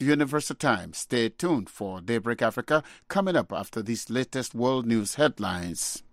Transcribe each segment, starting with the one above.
Universal Time. Stay tuned for Daybreak Africa coming up after these latest world news headlines.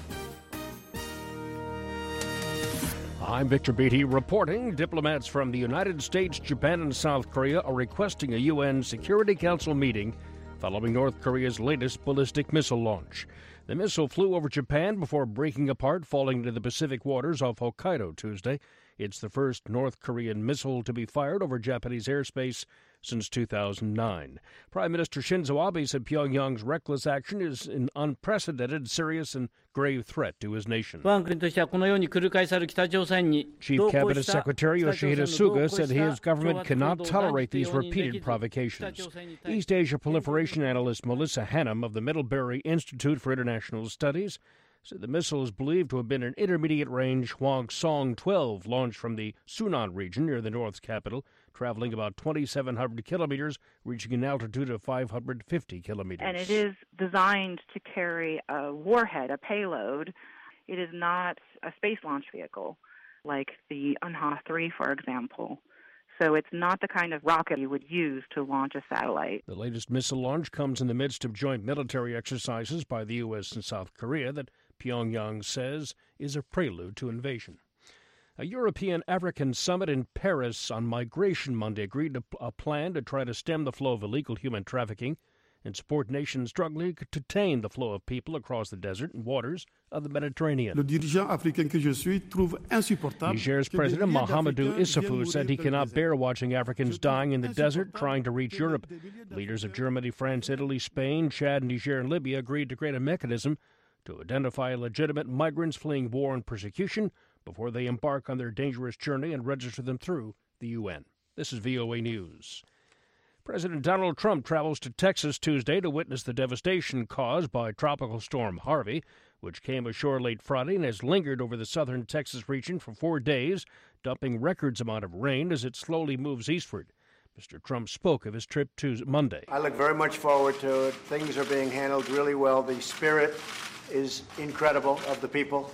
I'm Victor Beatty reporting. Diplomats from the United States, Japan, and South Korea are requesting a UN Security Council meeting following North Korea's latest ballistic missile launch. The missile flew over Japan before breaking apart, falling into the Pacific waters off Hokkaido Tuesday. It's the first North Korean missile to be fired over Japanese airspace since 2009. Prime Minister Shinzo Abe said Pyongyang's reckless action is an unprecedented, serious, and grave threat to his nation. Chief Cabinet Secretary Yoshihide Suga said his government cannot tolerate these repeated provocations. East Asia proliferation analyst Melissa Hannam of the Middlebury Institute for International Studies said the missile is believed to have been an intermediate-range Hwasong-12 launched from the Sunan region near the North's capital, traveling about 2,700 kilometers, reaching an altitude of 550 kilometers. And it is designed to carry a warhead, a payload. It is not a space launch vehicle like the Unha-3, for example. So it's not the kind of rocket you would use to launch a satellite. The latest missile launch comes in the midst of joint military exercises by the U.S. and South Korea that Pyongyang says is a prelude to invasion. A European-African summit in Paris on migration Monday agreed to a plan to try to stem the flow of illegal human trafficking and support nations struggling to tame the flow of people across the desert and waters of the Mediterranean. Niger's President Mahamadou Issoufou said he cannot bear watching Africans dying in the desert trying to reach Europe. Leaders of Germany, France, Italy, Spain, Chad, Niger, and Libya agreed to create a mechanism to identify legitimate migrants fleeing war and persecution before they embark on their dangerous journey and register them through the UN. This is VOA News. President Donald Trump travels to Texas Tuesday to witness the devastation caused by Tropical Storm Harvey, which came ashore late Friday and has lingered over the southern Texas region for 4 days, dumping records amount of rain as it slowly moves eastward. Mr. Trump spoke of his trip Tuesday, Monday. I look very much forward to it. Things are being handled really well. The spirit is incredible of the people.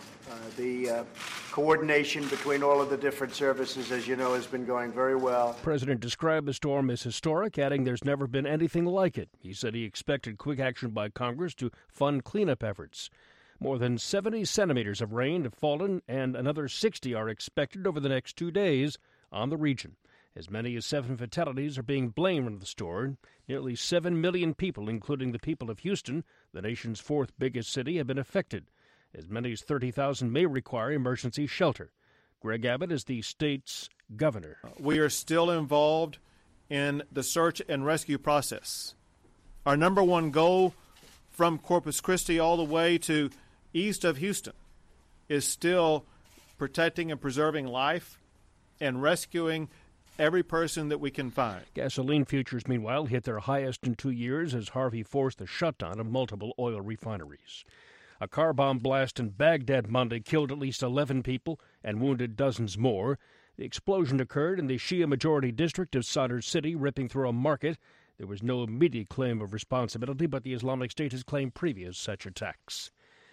The coordination between all of the different services, as you know, has been going very well. The president described the storm as historic, adding there's never been anything like it. He said he expected quick action by Congress to fund cleanup efforts. More than 70 centimeters of rain have fallen, and another 60 are expected over the next 2 days on the region. As many as 7 fatalities are being blamed on the storm. Nearly 7 million people, including the people of Houston, the nation's 4th biggest city, have been affected. As many as 30,000 may require emergency shelter. Greg Abbott is the state's governor. We are still involved in the search and rescue process. Our number one goal from Corpus Christi all the way to east of Houston is still protecting and preserving life and rescuing every person that we can find. Gasoline futures, meanwhile, hit their highest in 2 years as Harvey forced the shutdown of multiple oil refineries. A car bomb blast in Baghdad Monday killed at least 11 people and wounded dozens more. The explosion occurred in the Shia-majority district of Sadr City, ripping through a market. There was no immediate claim of responsibility, but the Islamic State has claimed previous such attacks.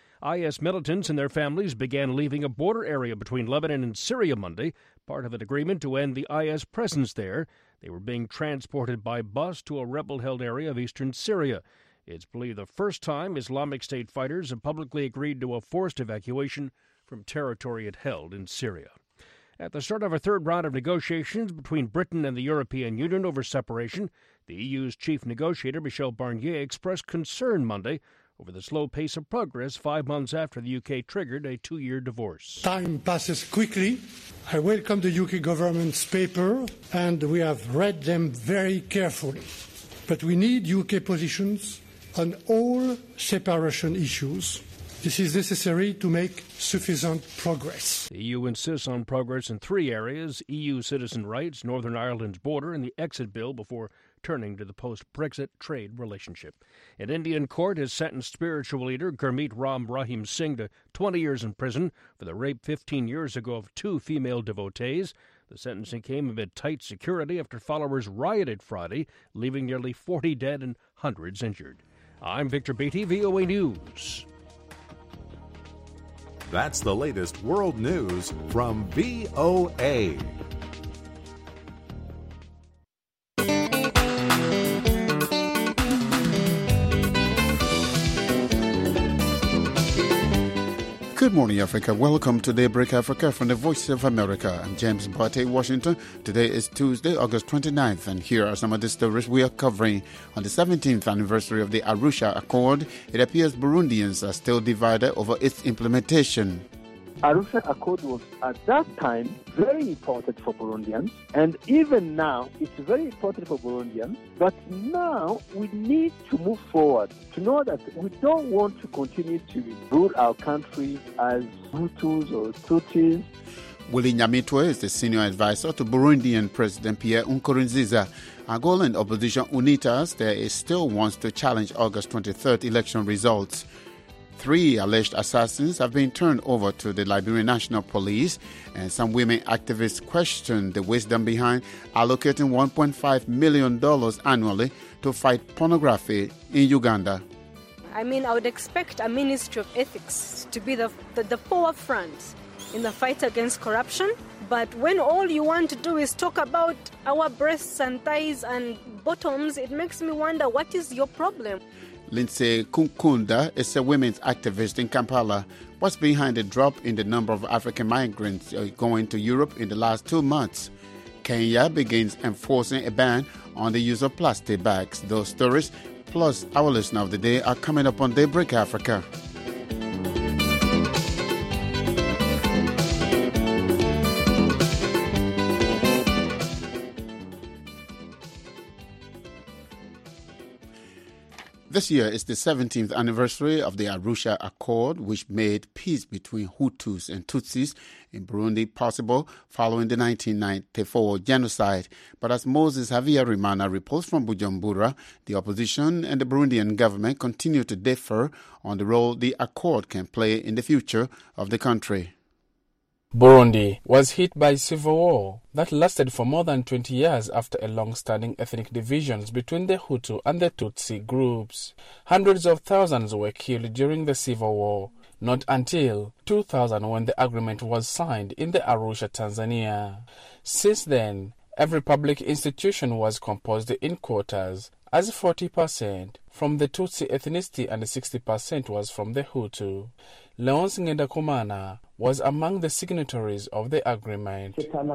IS militants and their families began leaving a border area between Lebanon and Syria Monday, part of an agreement to end the IS presence there. They were being transported by bus to a rebel-held area of eastern Syria. It's believed the first time Islamic State fighters have publicly agreed to a forced evacuation from territory it held in Syria. At the start of a third round of negotiations between Britain and the European Union over separation, the EU's chief negotiator, Michel Barnier, expressed concern Monday over the slow pace of progress 5 months after the UK triggered a 2-year divorce. Time passes quickly. I welcome the UK government's paper, and we have read them very carefully. But we need UK positions on all separation issues. This is necessary to make sufficient progress. The EU insists on progress in 3 areas: EU citizen rights, Northern Ireland's border, and the exit bill before turning to the post-Brexit trade relationship. An Indian court has sentenced spiritual leader Gurmeet Ram Rahim Singh to 20 years in prison for the rape 15 years ago of 2 female devotees. The sentencing came amid tight security after followers rioted Friday, leaving nearly 40 dead and hundreds injured. I'm Victor Beatty, VOA News. That's the latest world news from VOA. Good morning, Africa. Welcome to Daybreak Africa from the Voice of America. I'm James Barty, Washington. Today is Tuesday, August 29th, and here are some of the stories we are covering. On the 17th anniversary of the Arusha Accord, it appears Burundians are still divided over its implementation. Arusha Accord was at that time very important for Burundians, and even now it's very important for Burundians. But now we need to move forward to know that we don't want to continue to rule our country as Hutus or Tutsis. Willie Nyamitwe is the senior advisor to Burundian President Pierre Nkurunziza. Angolan opposition UNITAS there still wants to challenge August 23rd election results. 3 alleged assassins have been turned over to the Liberian National Police, and some women activists question the wisdom behind allocating $1.5 million annually to fight pornography in Uganda. I mean, I would expect a Ministry of Ethics to be the forefront in the fight against corruption. But when all you want to do is talk about our breasts and thighs and bottoms, it makes me wonder, what is your problem? Lindsay Kunkunda is a women's activist in Kampala. What's behind the drop in the number of African migrants going to Europe in the last 2 months? Kenya begins enforcing a ban on the use of plastic bags. Those stories, plus our listener of the day, are coming up on Daybreak Africa. This year is the 17th anniversary of the Arusha Accord, which made peace between Hutus and Tutsis in Burundi possible following the 1994 genocide. But as Moses Havyarimana reports from Bujumbura, the opposition and the Burundian government continue to differ on the role the accord can play in the future of the country. Burundi was hit by civil war that lasted for more than 20 years after a long-standing ethnic divisions between the Hutu and the Tutsi groups. Hundreds of thousands were killed during the civil war, not until 2000 when the agreement was signed in the Arusha, Tanzania. Since then, every public institution was composed in quotas, as 40% from the Tutsi ethnicity and 60% was from the Hutu. Leonce Ngendakumana was among the signatories of the agreement.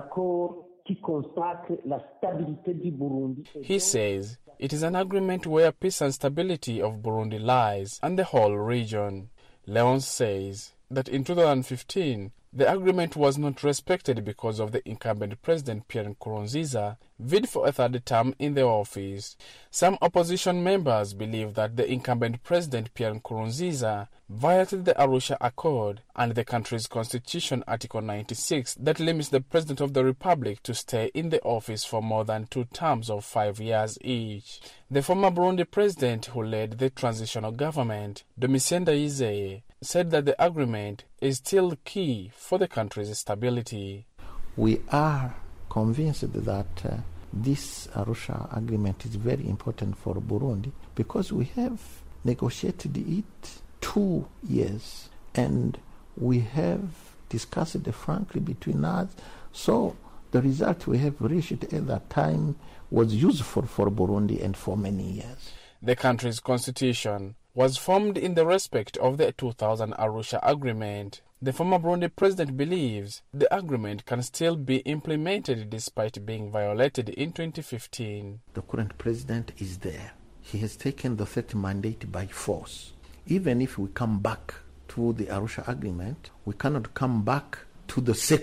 He says it is an agreement where peace and stability of Burundi lies and the whole region. Leonce says that in 2015, the agreement was not respected because of the incumbent President Pierre Nkurunziza bid for a third term in the office. Some opposition members believe that the incumbent President Pierre Nkurunziza violated the Arusha Accord and the country's constitution, Article 96, that limits the President of the Republic to stay in the office for more than 2 terms of 5 years each. The former Burundi president who led the transitional government, Domitien Ndayizeye, said that the agreement is still key for the country's stability. We are convinced that this Arusha agreement is very important for Burundi because we have negotiated it 2 years and we have discussed it frankly between us. So the result we have reached at that time was useful for Burundi and for many years. The country's constitution was formed in the respect of the 2000 Arusha Agreement. The former Burundi president believes the agreement can still be implemented despite being violated in 2015. The current president is there. He has taken the third mandate by force. Even if we come back to the Arusha Agreement, we cannot come back to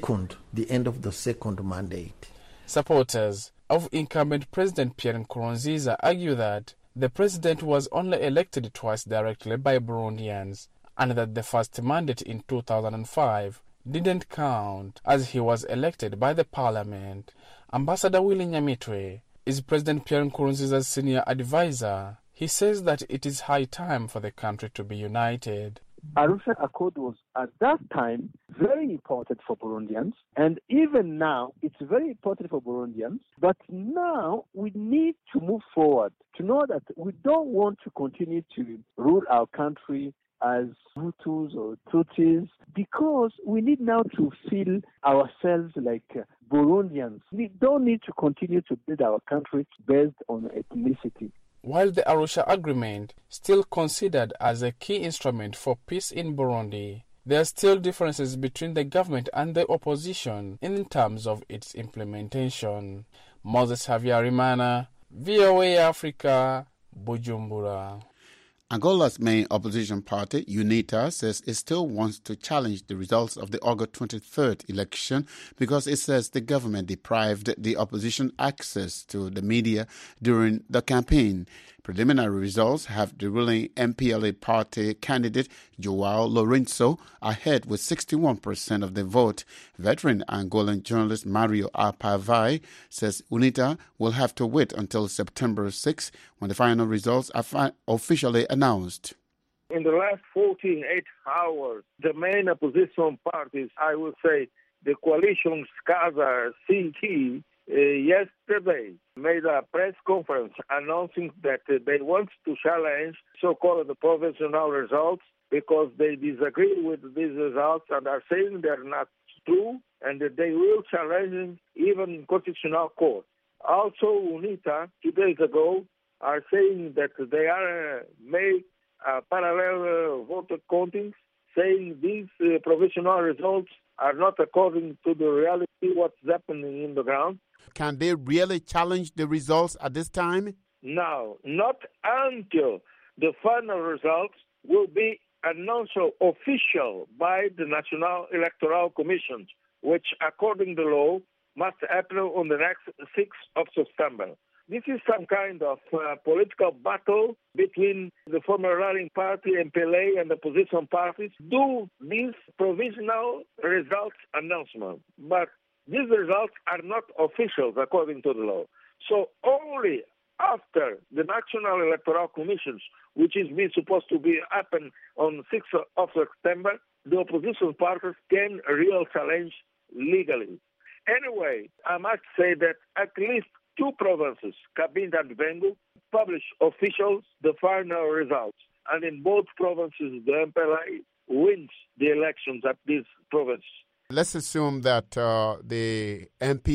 the end of the second mandate. Supporters of incumbent President Pierre Nkurunziza argue that the president was only elected twice directly by Burundians and that the first mandate in 2005 didn't count as he was elected by the parliament. Ambassador Willie Nyamitwe is President Pierre Nkurunziza's senior advisor. He says that it is high time for the country to be united. Arusha Accord was at that time very important for Burundians, and even now it's very important for Burundians. But now we need to move forward to know that we don't want to continue to rule our country as Hutus or Tutsis, because we need now to feel ourselves like Burundians. We don't need to continue to build our country based on ethnicity. While the Arusha Agreement, still considered as a key instrument for peace in Burundi, there are still differences between the government and the opposition in terms of its implementation. Moses Havyarimana, VOA Africa, Bujumbura. Angola's main opposition party, UNITA, says it still wants to challenge the results of the August 23rd election because it says the government deprived the opposition access to the media during the campaign. Preliminary results have the ruling MPLA party candidate Joao Lourenço ahead with 61% of the vote. Veteran Angolan journalist Mario Alpavai says UNITA will have to wait until September 6 when the final results are officially announced. In the last 48 hours, the main opposition parties, I would say the coalition SCASA CT, yesterday made a press conference announcing that they want to challenge so-called provisional results because they disagree with these results and are saying they're not true and that they will challenge even in constitutional court. Also, UNITA, 2 days ago, are saying that they are make parallel vote counting, saying these provisional results are not according to the reality what's happening in the ground. Can they really challenge the results at this time? No, not until the final results will be announced official by the National Electoral Commission, which, according to law, must happen on the next 6th of September. This is some kind of political battle between the former ruling party, MPLA, and the opposition parties. Do this provisional results announcement, but these results are not official according to the law. So only after the National Electoral Commission, which is supposed to be happen on 6th of September, the opposition parties can real challenge legally. Anyway, I must say that at least 2 provinces, Cabinda and Bengo, publish officials the final results. And in both provinces, the MPLA wins the elections at these provinces. Let's assume that the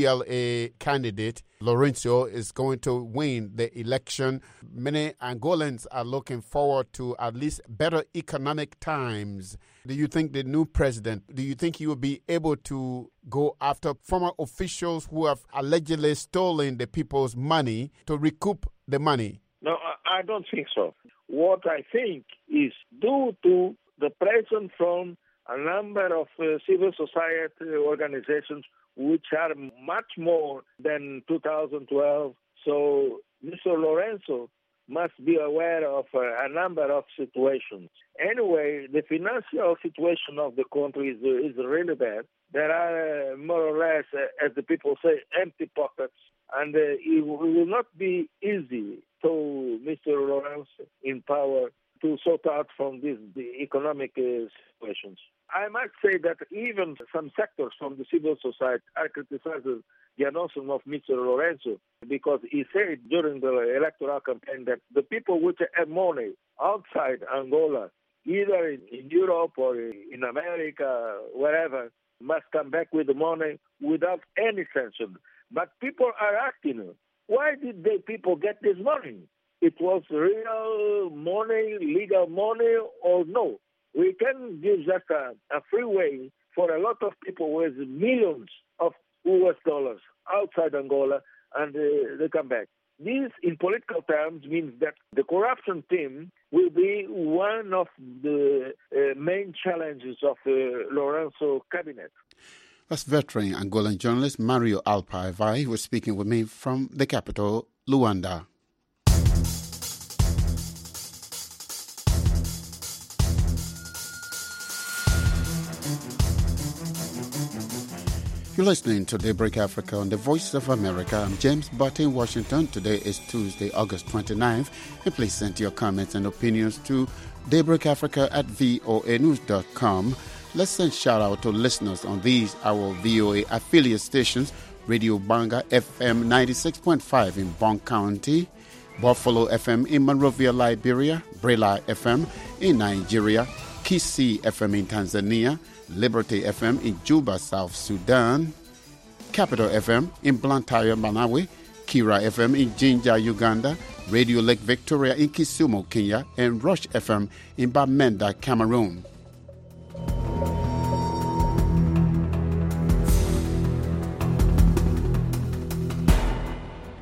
MPLA candidate, Lourenço, is going to win the election. Many Angolans are looking forward to at least better economic times. Do you think the new president, do you think he will be able to go after former officials who have allegedly stolen the people's money to recoup the money? No, I don't think so. What I think is due to the pressure from a number of civil society organizations which are much more than 2012. So Mr. Lourenço must be aware of a number of situations. Anyway, the financial situation of the country is really bad. There are more or less, as the people say, empty pockets. And it will not be easy to Mr. Lourenço in power to sort out from the economic situations. I might say that even some sectors from the civil society are criticizing the announcement of Mr. Lourenço because he said during the electoral campaign that the people which have money outside Angola, either in Europe or in America, wherever, must come back with the money without any sanction. But people are asking, why did the people get this money? It was real money, legal money, or no? We can give just a free way for a lot of people with millions of US dollars outside Angola, and they come back. This, in political terms, means that the corruption team will be one of the main challenges of the Lourenço cabinet. That's veteran Angolan journalist Mario Alpavai, who was speaking with me from the capital, Luanda. You're listening to Daybreak Africa on the Voice of America. I'm James Butt in Washington. Today is Tuesday, August 29th. And please send your comments and opinions to daybreakafrica@voanews.com. Let's send shout out to listeners on these, our VOA affiliate stations: Radio Banga FM 96.5 in Bonn County, Buffalo FM in Monrovia, Liberia, Brela FM in Nigeria, Kisi FM in Tanzania, Liberty FM in Juba, South Sudan, Capital FM in Blantyre, Malawi, Kira FM in Jinja, Uganda, Radio Lake Victoria in Kisumu, Kenya, and Rush FM in Bamenda, Cameroon.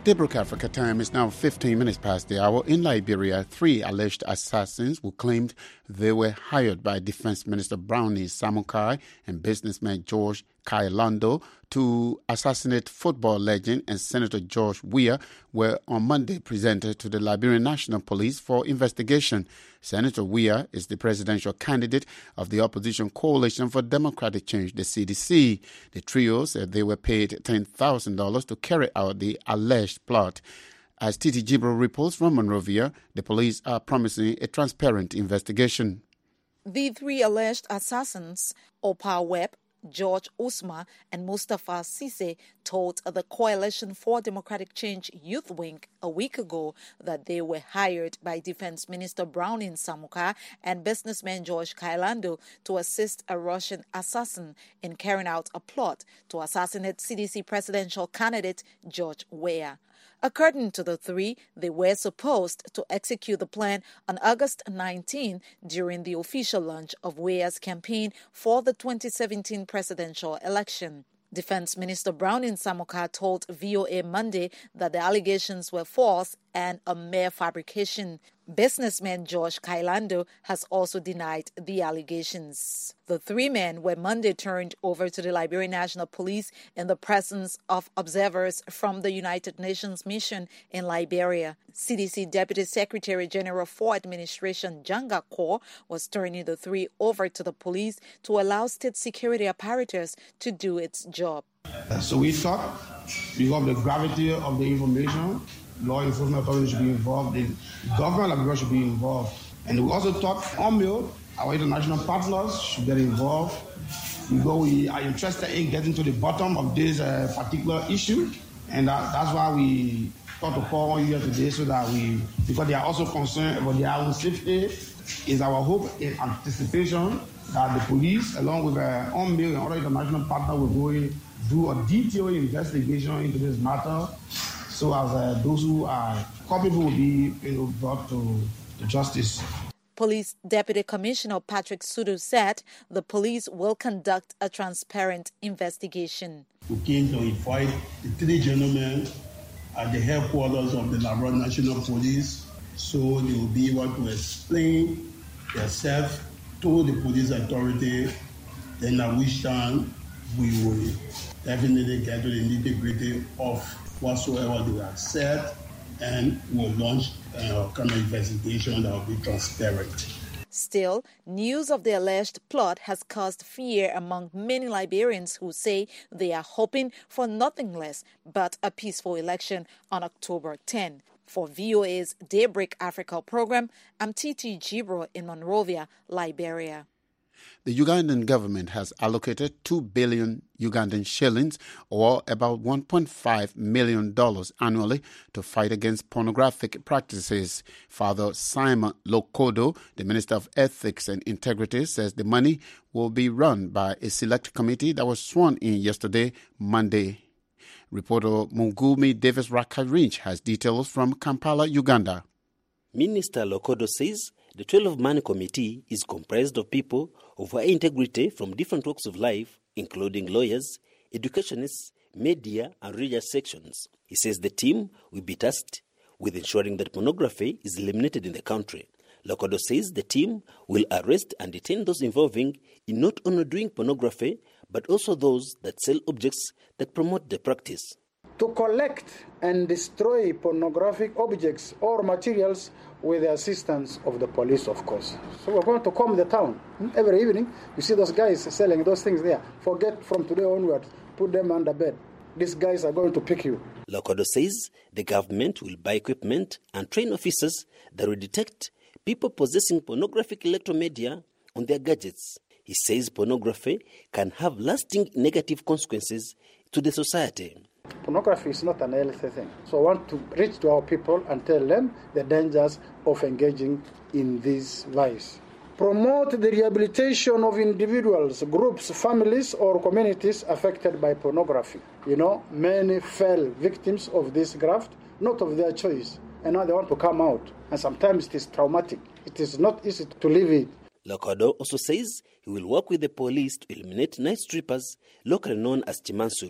Daybreak Africa time is now 15 minutes past the hour. In Liberia, 3 alleged assassins who claimed they were hired by Defense Minister Brownie Samukai and businessman George Kailando to assassinate football legend and Senator George Weah were on Monday presented to the Liberian National Police for investigation. Senator Weah is the presidential candidate of the opposition Coalition for Democratic Change, the CDC. The trio said they were paid $10,000 to carry out the alleged plot. As Titi Jibro reports from Monrovia, the police are promising a transparent investigation. The 3 alleged assassins, Opa Webb, George Usma and Mustafa Sise, told the Coalition for Democratic Change Youth Wing a week ago that they were hired by Defense Minister Brownie Samukai and businessman George Kailando to assist a Russian assassin in carrying out a plot to assassinate CDC presidential candidate George Weah. According to the 3, they were supposed to execute the plan on August 19 during the official launch of Weah's campaign for the 2017 presidential election. Defense Minister Brownie Samukai told VOA Monday that the allegations were false and a mere fabrication. Businessman George Kailando has also denied the allegations. The 3 men were Monday turned over to the Liberian National Police in the presence of observers from the United Nations mission in Liberia. CDC Deputy Secretary General for Administration Janga Kor was turning the 3 over to the police to allow state security apparatus to do its job. So we thought, because of the gravity of the information, law enforcement authorities should be involved, the government of Liberia should be involved. And we also thought UNMIL, our international partners, should get involved because we are interested in getting to the bottom of this particular issue. And that's why we thought to call on you here today so that because they are also concerned about their own safety, is our hope in anticipation that the police, along with UNMIL and other international partners, will go in, do a detailed investigation into this matter, so as those who are culpable will be brought to justice. Police Deputy Commissioner Patrick Sudu said the police will conduct a transparent investigation. We came to invite the 3 gentlemen at the headquarters of the Liberian National Police, so they will be able to explain themselves to the police authority. Then at which time we will definitely get to the nitty-gritty of whatsoever they have said, and will launch a kind of investigation that will be transparent. Still, news of the alleged plot has caused fear among many Liberians who say they are hoping for nothing less but a peaceful election on October 10. For VOA's Daybreak Africa program, I'm Titi Jibro in Monrovia, Liberia. The Ugandan government has allocated 2 billion Ugandan shillings, or about $1.5 million annually, to fight against pornographic practices. Father Simon Lokodo, the Minister of Ethics and Integrity, says the money will be run by a select committee that was sworn in yesterday, Monday. Reporter Mungumi Davis Rakarinch has details from Kampala, Uganda. Minister Lokodo says the 12-man committee is comprised of people of high integrity from different walks of life, including lawyers, educationists, media, and religious sections. He says the team will be tasked with ensuring that pornography is eliminated in the country. Lokodo says the team will arrest and detain those involving in not only doing pornography, but also those that sell objects that promote the practice. To collect and destroy pornographic objects or materials with the assistance of the police, of course. So we're going to comb the town. Every evening, you see those guys selling those things there. Forget from today onwards, put them under bed. These guys are going to pick you. Lokodo says the government will buy equipment and train officers that will detect people possessing pornographic electromedia on their gadgets. He says pornography can have lasting negative consequences to the society. Pornography is not an healthy thing. So I want to reach to our people and tell them the dangers of engaging in this vice. Promote the rehabilitation of individuals, groups, families, or communities affected by pornography. You know, many fell victims of this graft, not of their choice, and now they want to come out. And sometimes it is traumatic. It is not easy to live it. Lokodo also says he will work with the police to eliminate night strippers, locally known as Chimansuro.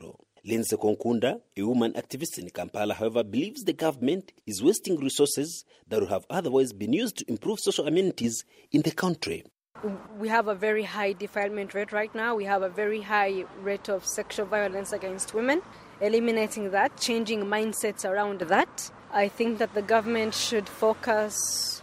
Lindsay Konkunda, a woman activist in Kampala, however, believes the government is wasting resources that would have otherwise been used to improve social amenities in the country. We have a very high defilement rate right now. We have a very high rate of sexual violence against women. Eliminating that, changing mindsets around that. I think that the government should focus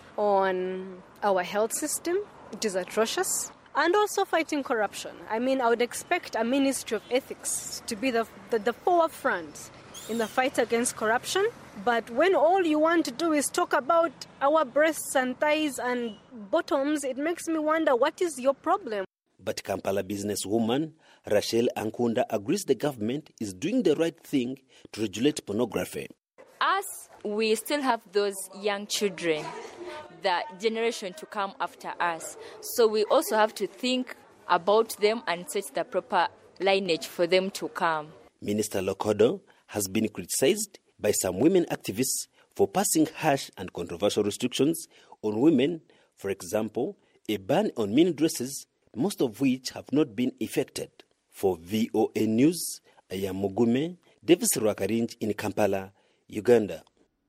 on our health system, which is atrocious, and also fighting corruption. I mean, I would expect a Ministry of Ethics to be the forefront in the fight against corruption. But when all you want to do is talk about our breasts and thighs and bottoms, it makes me wonder, what is your problem? But Kampala businesswoman Rachel Ankunda agrees the government is doing the right thing to regulate pornography. Us, we still have those young children, the generation to come after us. So we also have to think about them and set the proper lineage for them to come. Minister Lokodo has been criticized by some women activists for passing harsh and controversial restrictions on women. For example, a ban on mini dresses, most of which have not been effected. For VOA News, I am Mugume Davis Rwakarinj in Kampala, Uganda.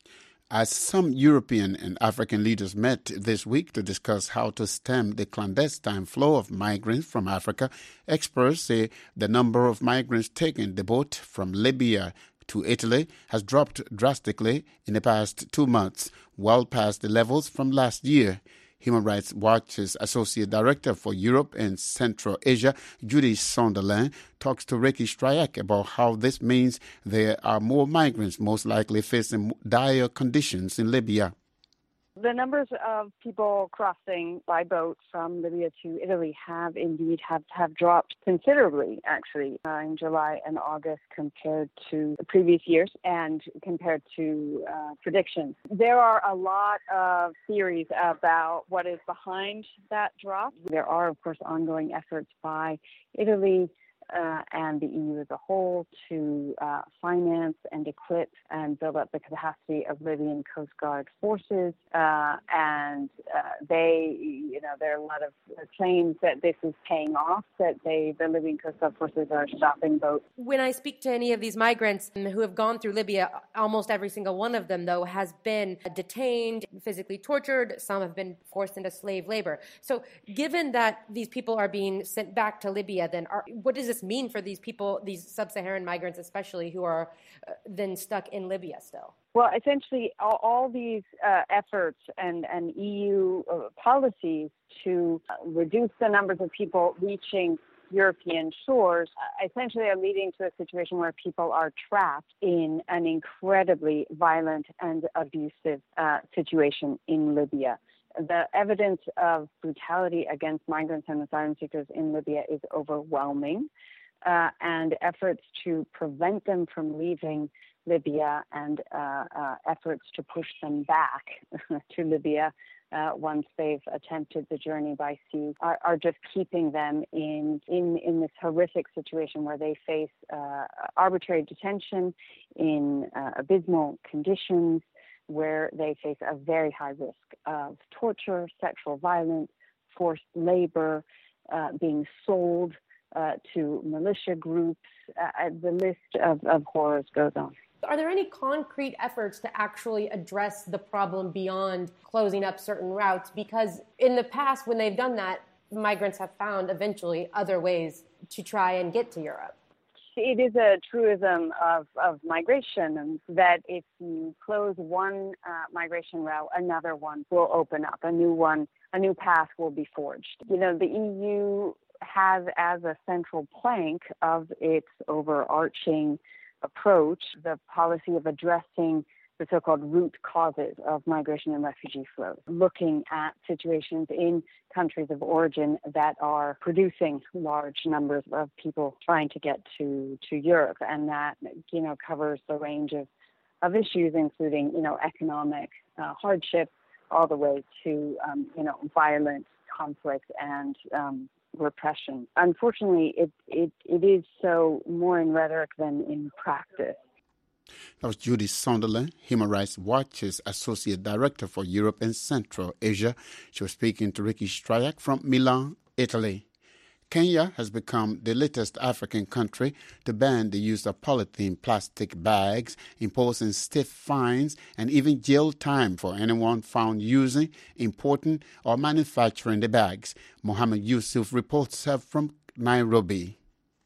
As some European and African leaders met this week to discuss how to stem the clandestine flow of migrants from Africa, experts say the number of migrants taking the boat from Libya to Italy has dropped drastically in the past 2 months, well past the levels from last year. Human Rights Watch's Associate Director for Europe and Central Asia, Judy Sonderland, talks to Ricky Stryak about how this means there are more migrants most likely facing dire conditions in Libya. The numbers of people crossing by boat from Libya to Italy have indeed have dropped considerably, actually, in July and August compared to the previous years and compared to predictions. There are a lot of theories about what is behind that drop. There are, of course, ongoing efforts by Italy and the EU as a whole to finance and equip and build up the capacity of Libyan Coast Guard forces. And there are a lot of claims that this is paying off, that the Libyan Coast Guard forces are stopping boats. When I speak to any of these migrants who have gone through Libya, almost every single one of them, though, has been detained, physically tortured. Some have been forced into slave labor. So given that these people are being sent back to Libya, then what does this mean for these people, these sub-Saharan migrants especially, who are then stuck in Libya still? Well, essentially, all these efforts and EU policies to reduce the numbers of people reaching European shores essentially are leading to a situation where people are trapped in an incredibly violent and abusive situation in Libya. The evidence of brutality against migrants and asylum seekers in Libya is overwhelming, and efforts to prevent them from leaving Libya and efforts to push them back to Libya once they've attempted the journey by sea are just keeping them in this horrific situation where they face arbitrary detention in abysmal conditions, where they face a very high risk of torture, sexual violence, forced labor, being sold to militia groups. The list of horrors goes on. Are there any concrete efforts to actually address the problem beyond closing up certain routes? Because in the past, when they've done that, migrants have found eventually other ways to try and get to Europe. It is a truism of migration that if you close one migration route, another one will open up, a new path will be forged. The EU has as a central plank of its overarching approach the policy of addressing the so-called root causes of migration and refugee flows, looking at situations in countries of origin that are producing large numbers of people trying to get to Europe. And that, covers the range of issues, including, economic hardship, all the way to, violent conflict and repression. Unfortunately, it is so more in rhetoric than in practice. That was Judy Sonderland, Human Rights Watch's Associate Director for Europe and Central Asia. She was speaking to Ricky Stryak from Milan, Italy. Kenya has become the latest African country to ban the use of polythene plastic bags, imposing stiff fines and even jail time for anyone found using, importing, or manufacturing the bags. Mohammed Yusuf reports from Nairobi.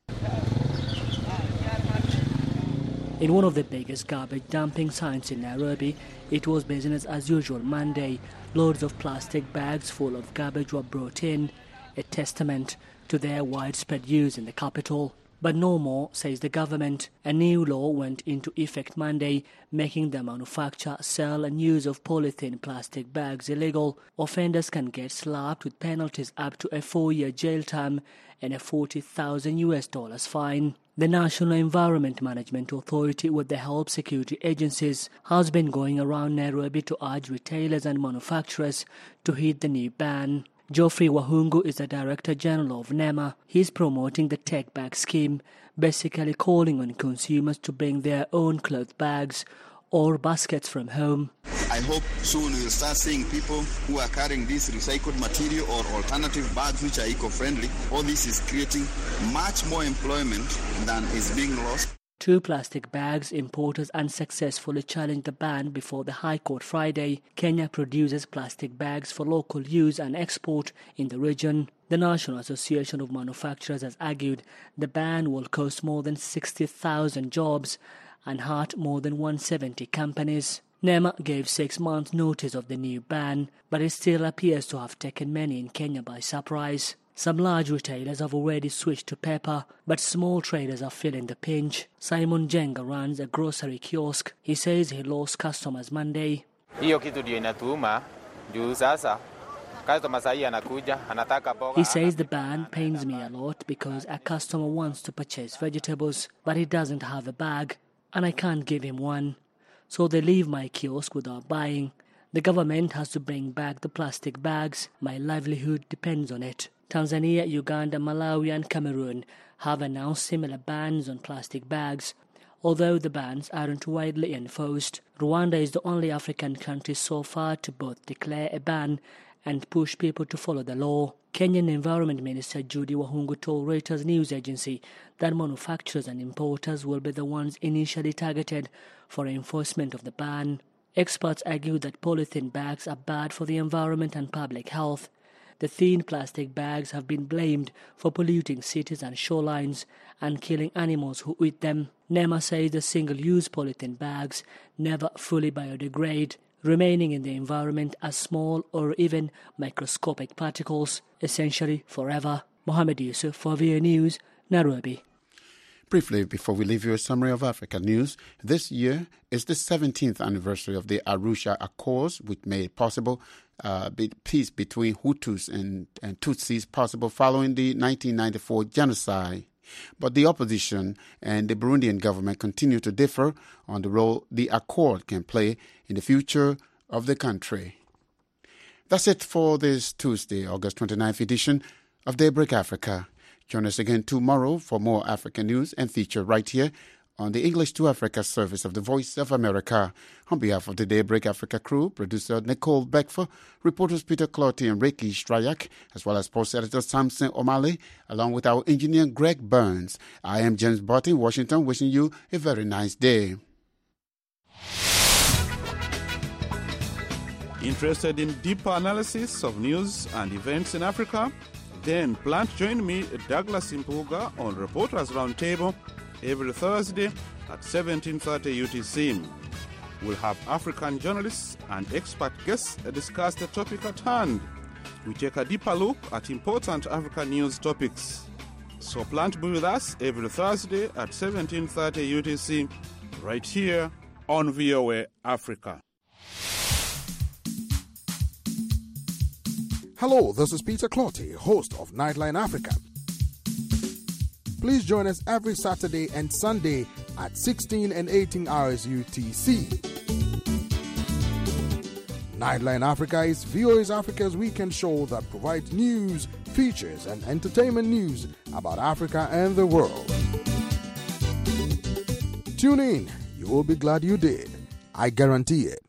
In one of the biggest garbage dumping sites in Nairobi, it was business as usual Monday. Loads of plastic bags full of garbage were brought in, a testament to their widespread use in the capital. But no more, says the government. A new law went into effect Monday, making the manufacture, sale and use of polythene plastic bags illegal. Offenders can get slapped with penalties up to a 4-year jail term and a $40,000 fine. The National Environment Management Authority, with the help security agencies, has been going around Nairobi to urge retailers and manufacturers to heed the new ban. Geoffrey Wahungu is the Director General of NEMA. He's promoting the Take Back scheme, basically calling on consumers to bring their own cloth bags or baskets from home. I hope soon we'll start seeing people who are carrying this recycled material or alternative bags which are eco-friendly. All this is creating much more employment than is being lost. 2 plastic bags importers unsuccessfully challenged the ban before the High Court Friday. Kenya produces plastic bags for local use and export in the region. The National Association of Manufacturers has argued the ban will cost more than 60,000 jobs and hurt more than 170 companies. NEMA gave 6 months' notice of the new ban, but it still appears to have taken many in Kenya by surprise. Some large retailers have already switched to paper, but small traders are feeling the pinch. Simon Jenga runs a grocery kiosk. He says he lost customers Monday. He says the ban pains me a lot because a customer wants to purchase vegetables, but he doesn't have a bag, and I can't give him one. So they leave my kiosk without buying. The government has to bring back the plastic bags. My livelihood depends on it. Tanzania, Uganda, Malawi and Cameroon have announced similar bans on plastic bags, although the bans aren't widely enforced. Rwanda is the only African country so far to both declare a ban and push people to follow the law. Kenyan Environment Minister Judy Wahungu told Reuters news agency that manufacturers and importers will be the ones initially targeted for enforcement of the ban. Experts argue that polythene bags are bad for the environment and public health. The thin plastic bags have been blamed for polluting cities and shorelines and killing animals who eat them. NEMA says the single-use polythene bags never fully biodegrade, remaining in the environment as small or even microscopic particles, essentially forever. Mohammed Yusuf for VOA News, Nairobi. Briefly, before we leave you a summary of African news, this year is the 17th anniversary of the Arusha Accords, which made possible peace between Hutus and Tutsis possible following the 1994 genocide. But the opposition and the Burundian government continue to differ on the role the accord can play in the future of the country. That's it for this Tuesday, August 29th edition of Daybreak Africa. Join us again tomorrow for more African news and feature right here on the English to Africa service of the Voice of America. On behalf of the Daybreak Africa crew, producer Nicole Beckford, reporters Peter Clotty and Ricky Strayak, as well as sports editor Samson O'Malley, along with our engineer Greg Burns. I am James Barton in Washington, wishing you a very nice day. Interested in deeper analysis of news and events in Africa? Then plan to join me, Douglas Impuga, on Reporters Roundtable every Thursday at 17:30 UTC. We'll have African journalists and expert guests discuss the topic at hand. We take a deeper look at important African news topics. So plan to be with us every Thursday at 17:30 UTC, right here on VOA Africa. Hello, this is Peter Clotty, host of Nightline Africa. Please join us every Saturday and Sunday at 16 and 18 hours UTC. Nightline Africa is VOA's Africa's weekend show that provides news, features, and entertainment news about Africa and the world. Tune in. You will be glad you did. I guarantee it.